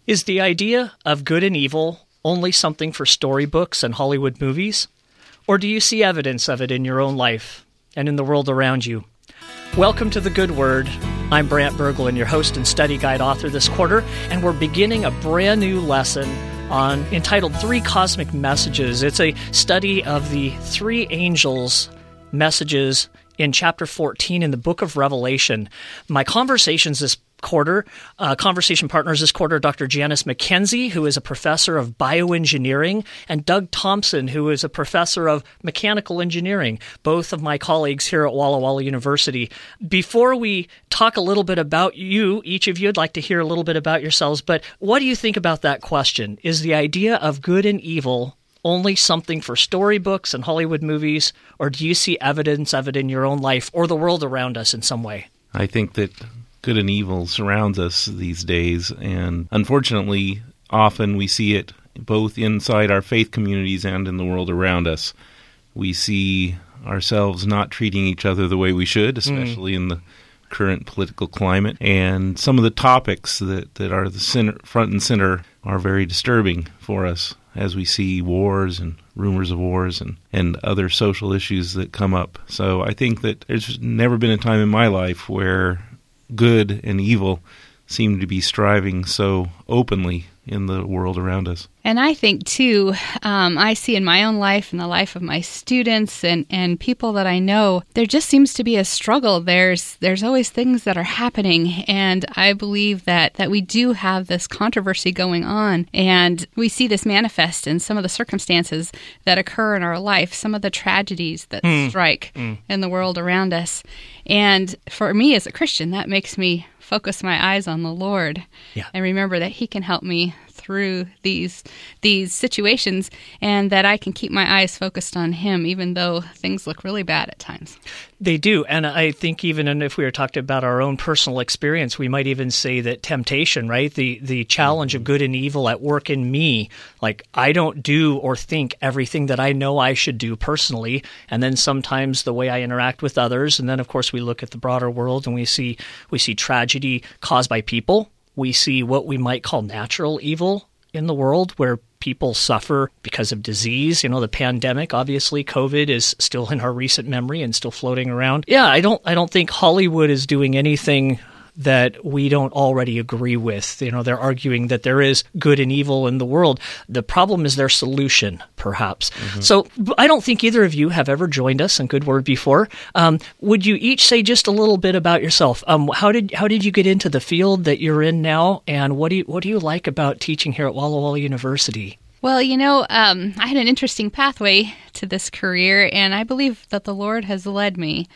Is the idea of good and evil only something for storybooks and Hollywood movies? Or do you see evidence of it in your own life and in the world around you? Welcome to The Good Word. I'm Brant Berglund, your host and study guide author this quarter, and we're beginning a brand new lesson entitled Three Cosmic Messages. It's a study of the three angels' messages in chapter 14 in the book of Revelation. My conversation partners this quarter, Dr. Janice McKenzie, who is a professor of bioengineering, and Doug Thompson, who is a professor of mechanical engineering, both of my colleagues here at Walla Walla University. Before we talk a little bit about you, each of you would like to hear a little bit about yourselves, but what do you think about that question? Is the idea of good and evil only something for storybooks and Hollywood movies, or do you see evidence of it in your own life or the world around us in some way? I think that good and evil surrounds us these days, and unfortunately, often we see it both inside our faith communities and in the world around us. We see ourselves not treating each other the way we should, especially in the current political climate, and some of the topics that are the front and center are very disturbing for us as we see wars and rumors of wars and other social issues that come up. So I think that there's never been a time in my life where good and evil seem to be striving so openly in the world around us. And I think, too, I see in my own life and the life of my students and people that I know, there just seems to be a struggle. There's always things that are happening, and I believe that we do have this controversy going on, and we see this manifest in some of the circumstances that occur in our life, some of the tragedies that strike in the world around us. And for me as a Christian, that makes me focus my eyes on the Lord and remember that He can help me through these situations, and that I can keep my eyes focused on Him, even though things look really bad at times. They do, and I think even if we were talking about our own personal experience, we might even say that temptation, right? The challenge of good and evil at work in me, like I don't do or think everything that I know I should do personally, and then sometimes the way I interact with others, and then of course we look at the broader world and we see tragedy caused by people. We see what we might call natural evil in the world, where people suffer because of disease. You know, the pandemic, obviously, COVID is still in our recent memory and still floating around. Yeah, I don't think Hollywood is doing anything that we don't already agree with. You know, they're arguing that there is good and evil in the world. The problem is their solution, perhaps. So I don't think either of you have ever joined us in Good Word before. Would you each say just a little bit about yourself? How did you get into the field that you're in now, and what do you like about teaching here at Walla Walla University? Well, you know, I had an interesting pathway to this career, and I believe that the Lord has led me.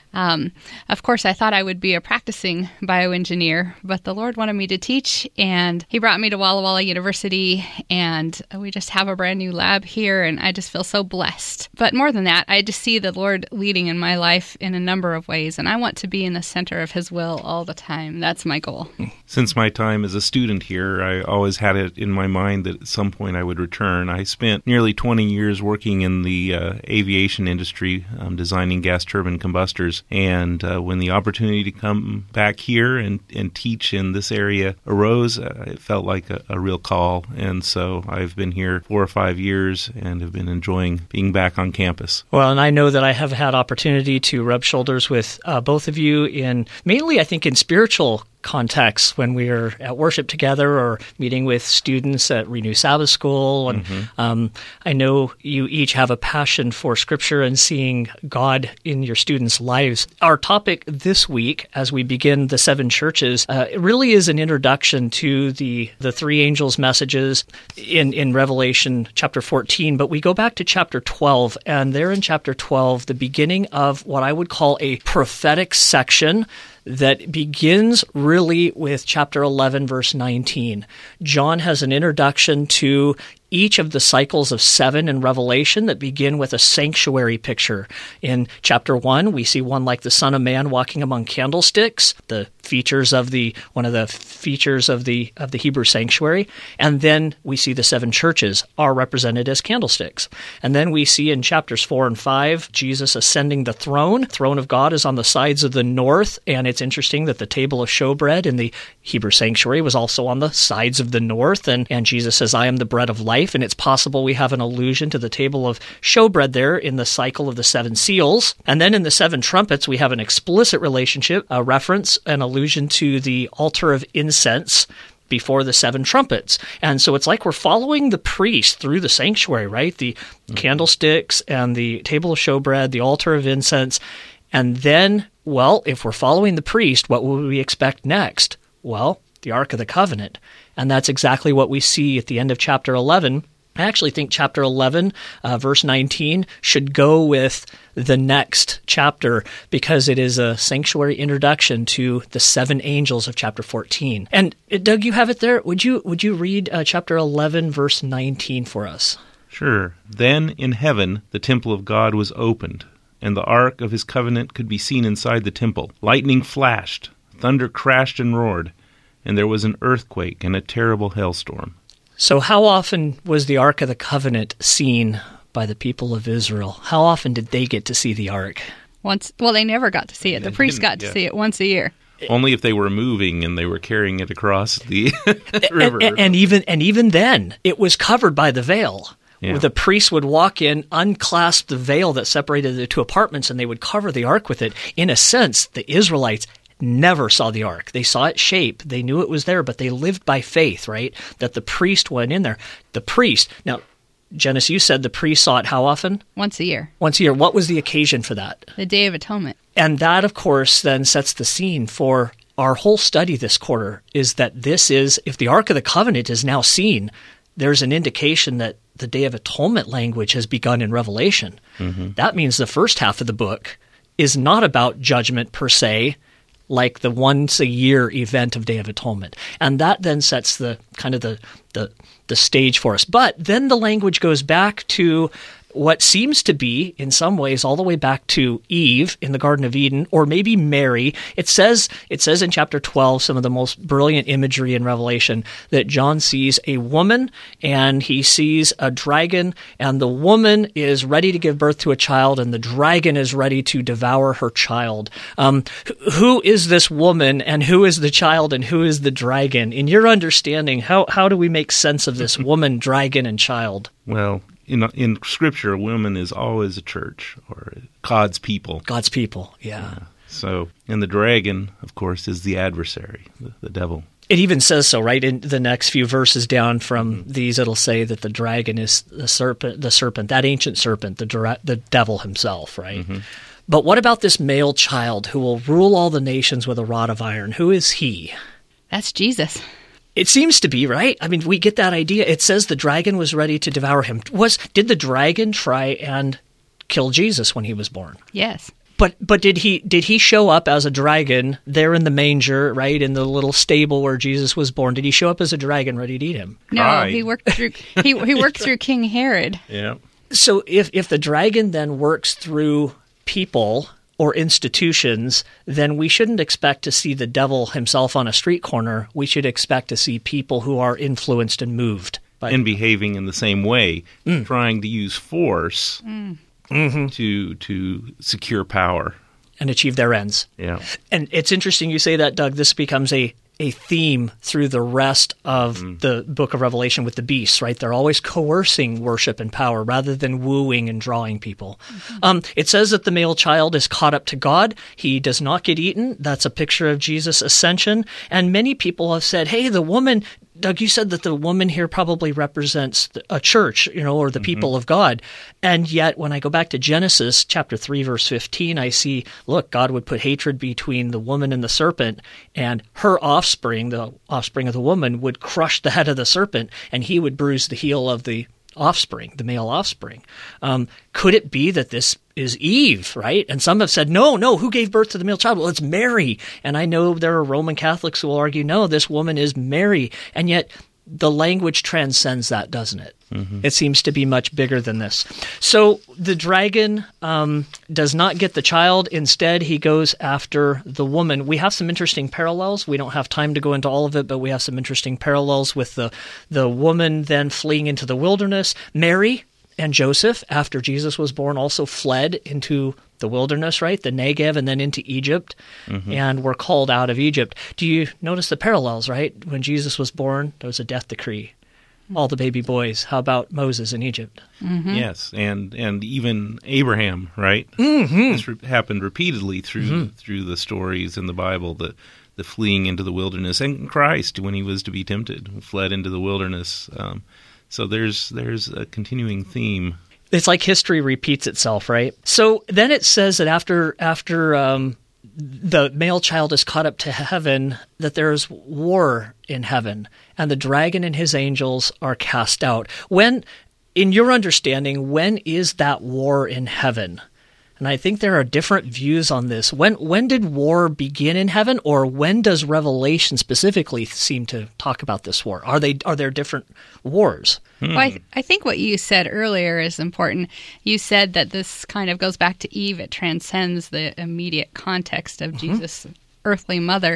Of course, I thought I would be a practicing bioengineer, but the Lord wanted me to teach, and He brought me to Walla Walla University, and we just have a brand new lab here, and I just feel so blessed. But more than that, I just see the Lord leading in my life in a number of ways, and I want to be in the center of His will all the time. That's my goal. Since my time as a student here, I always had it in my mind that at some point I would return. I spent nearly 20 years working in the aviation industry, designing gas turbine combustors. And when the opportunity to come back here and teach in this area arose, it felt like a real call. And so I've been here 4 or 5 years and have been enjoying being back on campus. Well, and I know that I have had opportunity to rub shoulders with both of you mainly, I think, in spiritual contexts when we are at worship together or meeting with students at Renew Sabbath School. And I know you each have a passion for Scripture and seeing God in your students' lives. Our topic this week, as we begin the 7 churches, it really is an introduction to the three angels' messages in Revelation chapter 14. But we go back to chapter 12, and there in chapter 12, the beginning of what I would call a prophetic section that begins really with chapter 11, verse 19. John has an introduction to each of the cycles of 7 in Revelation that begin with a sanctuary picture. In chapter 1, we see one like the Son of Man walking among candlesticks, the features of one of the features of the Hebrew sanctuary. And then we see the 7 churches are represented as candlesticks. And then we see in chapters 4 and 5, Jesus ascending the throne. The throne of God is on the sides of the north, and it's interesting that the table of showbread in the Hebrew sanctuary was also on the sides of the north, and Jesus says, I am the bread of life, and it's possible we have an allusion to the table of showbread there in the cycle of the 7 seals. And then in the 7 trumpets, we have an explicit relationship, a reference, an allusion to the altar of incense before the 7 trumpets. And so it's like we're following the priest through the sanctuary, right? The candlesticks and the table of showbread, the altar of incense. And then, well, if we're following the priest, what would we expect next? Well, the Ark of the Covenant. And that's exactly what we see at the end of chapter 11. I actually think chapter 11, verse 19, should go with the next chapter because it is a sanctuary introduction to the 7 angels of chapter 14. And Doug, you have it there. Would you read chapter 11, verse 19 for us? Sure. Then in heaven the temple of God was opened, and the ark of his covenant could be seen inside the temple. Lightning flashed, thunder crashed and roared, and there was an earthquake and a terrible hailstorm. So how often was the Ark of the Covenant seen by the people of Israel? How often did they get to see the Ark? Once. Well, they never got to see it. The priest got to see it once a year. Only if they were moving and they were carrying it across the river. And even then, it was covered by the veil. Yeah. The priest would walk in, unclasp the veil that separated the 2 apartments, and they would cover the Ark with it. In a sense, the Israelites never saw the ark. They saw its shape. They knew it was there, but they lived by faith, right? That the priest went in there. The priest. Now, Janice, you said the priest saw it how often? Once a year. Once a year. What was the occasion for that? The Day of Atonement. And that, of course, then sets the scene for our whole study this quarter, is that this is, if the Ark of the Covenant is now seen, there's an indication that the Day of Atonement language has begun in Revelation. Mm-hmm. That means the first half of the book is not about judgment per se, like the once-a-year event of Day of Atonement. And that then sets the kind of the stage for us. But then the language goes back to what seems to be, in some ways, all the way back to Eve in the Garden of Eden, or maybe Mary. It says in chapter 12, some of the most brilliant imagery in Revelation, that John sees a woman and he sees a dragon, and the woman is ready to give birth to a child, and the dragon is ready to devour her child. Who is this woman, and who is the child, and who is the dragon? In your understanding, how do we make sense of this woman, dragon, and child? Well, in Scripture, a woman is always a church or God's people. God's people, yeah. So, and the dragon, of course, is the adversary, the devil. It even says so, right? In the next few verses down from these, it'll say that the dragon is the serpent, that ancient serpent, the devil himself, right? Mm-hmm. But what about this male child who will rule all the nations with a rod of iron? Who is he? That's Jesus. It seems to be, right? I mean, we get that idea. It says the dragon was ready to devour him. Did the dragon try and kill Jesus when he was born? Yes. But did he show up as a dragon there in the manger, right, in the little stable where Jesus was born? Did he show up as a dragon ready to eat him? No, he worked through he worked through King Herod. Yeah. So if the dragon then works through people or institutions, then we shouldn't expect to see the devil himself on a street corner. We should expect to see people who are influenced and moved. And behaving in the same way, trying to use force to secure power. And achieve their ends. Yeah. And it's interesting you say that, Doug. This becomes a theme through the rest of the book of Revelation with the beasts, right? They're always coercing worship and power rather than wooing and drawing people. Mm-hmm. It says that the male child is caught up to God. He does not get eaten. That's a picture of Jesus' ascension. And many people have said, hey, the woman... Doug, you said that the woman here probably represents a church, or the people of God. And yet, when I go back to Genesis chapter 3, verse 15, I see, look, God would put hatred between the woman and the serpent, and her offspring, the offspring of the woman, would crush the head of the serpent, and he would bruise the heel of the offspring, the male offspring. Could it be that this is Eve, right? And some have said, no, who gave birth to the male child? Well, it's Mary. And I know there are Roman Catholics who will argue, no, this woman is Mary. And yet the language transcends that, doesn't it? It seems to be much bigger than this. So the dragon does not get the child. Instead, he goes after the woman. We have some interesting parallels. We don't have time to go into all of it, but we have some interesting parallels with the woman then fleeing into the wilderness. Mary and Joseph, after Jesus was born, also fled into the wilderness, right? The Negev, and then into Egypt, and were called out of Egypt. Do you notice the parallels, right? When Jesus was born, there was a death decree. All the baby boys. How about Moses in Egypt? Yes, and even Abraham, right? This happened repeatedly through the stories in the Bible, the fleeing into the wilderness, and Christ, when he was to be tempted, fled into the wilderness. So there's a continuing theme. It's like history repeats itself, right? So then it says that after the male child is caught up to heaven, that there is war in heaven, and the dragon and his angels are cast out. When, in your understanding, when is that war in heaven? And I think there are different views on this. When did war begin in heaven, or when does Revelation specifically seem to talk about this war? Are there different wars? Well, I think what you said earlier is important. You said that this kind of goes back to Eve. It transcends the immediate context of Jesus' earthly mother.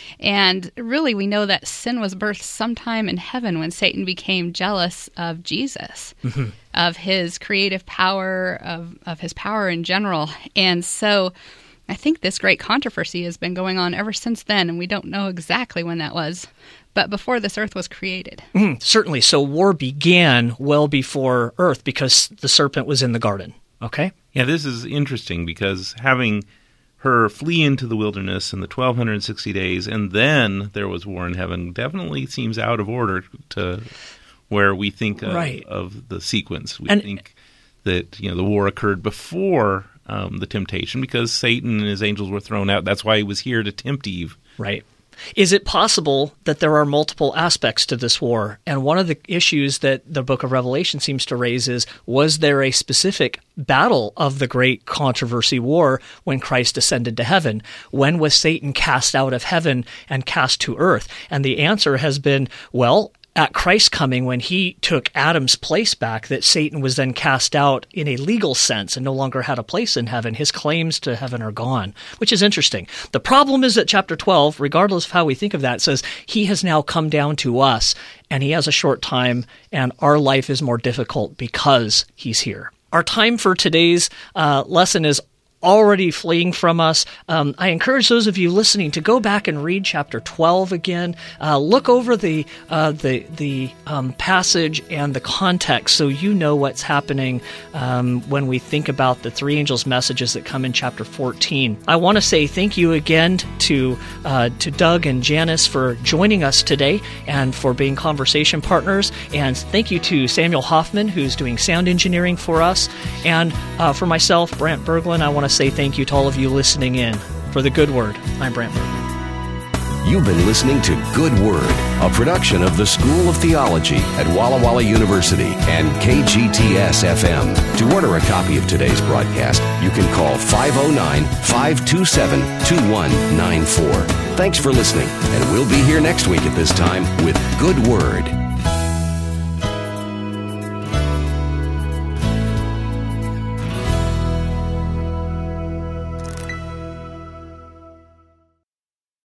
And really, we know that sin was birthed sometime in heaven when Satan became jealous of Jesus, of his creative power, of his power in general. And so I think this great controversy has been going on ever since then, and we don't know exactly when that was, but before this earth was created. Certainly. So war began well before earth because the serpent was in the garden. Okay? Yeah, this is interesting because having her flee into the wilderness in the 1260 days, and then there was war in heaven, definitely seems out of order to where we think of the sequence. We think that the war occurred before the temptation because Satan and his angels were thrown out. That's why he was here to tempt Eve. Right. Is it possible that there are multiple aspects to this war? And one of the issues that the book of Revelation seems to raise is, was there a specific battle of the great controversy war when Christ ascended to heaven? When was Satan cast out of heaven and cast to earth? And the answer has been, well, at Christ's coming, when he took Adam's place back, that Satan was then cast out in a legal sense and no longer had a place in heaven. His claims to heaven are gone, which is interesting. The problem is that chapter 12, regardless of how we think of that, says he has now come down to us, and he has a short time, and our life is more difficult because he's here. Our time for today's lesson is already fleeing from us. I encourage those of you listening to go back and read chapter 12 again. Look over the passage and the context so you know what's happening when we think about the three angels' messages that come in chapter 14. I want to say thank you again to Doug and Janice for joining us today and for being conversation partners. And thank you to Samuel Hoffman, who's doing sound engineering for us. And for myself, Brant Berglund, I want to say thank you to all of you listening in. For The Good Word, I'm Brant Berglund. You've been listening to Good Word, a production of the School of Theology at Walla Walla University and KGTS-FM. To order a copy of today's broadcast, you can call 509-527-2194. Thanks for listening, and we'll be here next week at this time with Good Word.